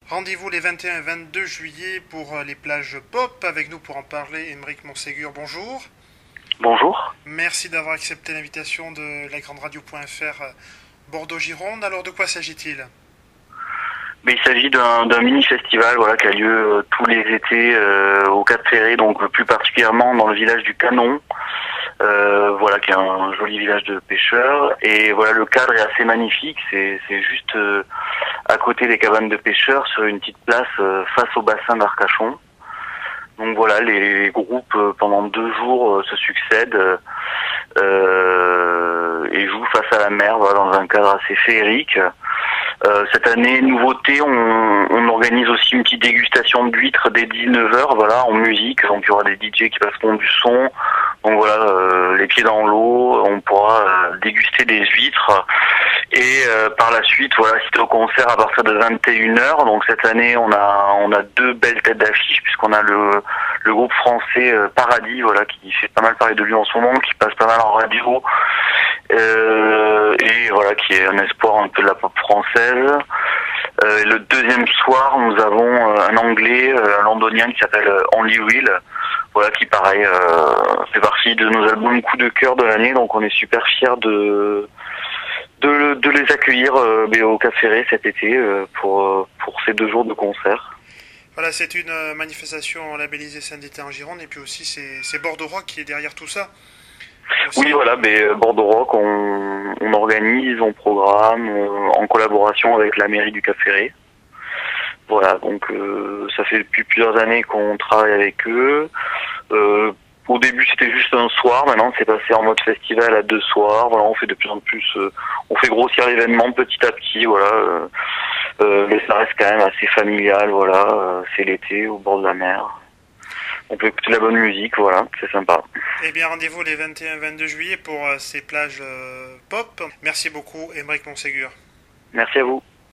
Rendez-vous les 21 et 22 juillet pour les plages pop. Avec nous pour en parler, Aymeric Montségur, bonjour. Bonjour. Merci d'avoir accepté l'invitation de la grande radio.fr Bordeaux-Gironde. Alors de quoi s'agit-il? Mais il s'agit d'un mini-festival qui a lieu tous les étés au Cap-Ferré, donc plus particulièrement dans le village du Canon, qui est un joli village de pêcheurs. Et voilà, le cadre est assez magnifique, c'est juste à côté des cabanes de pêcheurs, sur une petite place face au bassin d'Arcachon. Donc voilà, les groupes pendant 2 jours se succèdent et jouent face à la mer, dans un cadre assez féerique. Cette année, nouveauté, on organise aussi une petite dégustation d'huîtres dès 19h, en musique. Donc il y aura des DJ qui passeront du son. Donc voilà, les pieds dans l'eau, on pourra déguster des huîtres. Et par la suite, c'était au concert à partir de 21h. Donc cette année, on a 2 belles têtes d'affiche, puisqu'on a le groupe français Paradis, qui fait pas mal parler de lui en ce moment, qui passe pas mal en radio. Qui est un espoir un peu de la pop française. Le deuxième soir, nous avons un Anglais, un Londonien qui s'appelle Only Will, qui pareil fait partie de nos albums coup de cœur de l'année. Donc on est super fiers de les accueillir au Cap-Ferré cet été pour ces 2 jours de concert. Voilà, c'est une manifestation labellisée Saint-Étienne en Gironde, et puis aussi c'est Bordeaux Rock qui est derrière tout ça. Oui, Bordeaux Rock, on organise, on programme en collaboration avec la mairie du Cap-Ferré. Voilà, donc ça fait depuis plusieurs années qu'on travaille avec eux. Au début, c'était juste un soir. Maintenant, c'est passé en mode festival à 2 soirs. On fait de plus en plus, on fait grossir l'événement petit à petit. Mais ça reste quand même assez familial. C'est l'été au bord de la mer. On peut écouter de la bonne musique, c'est sympa. Eh bien, rendez-vous les 21 et 22 juillet pour ces plages pop. Merci beaucoup, Aymeric Montségur. Merci à vous.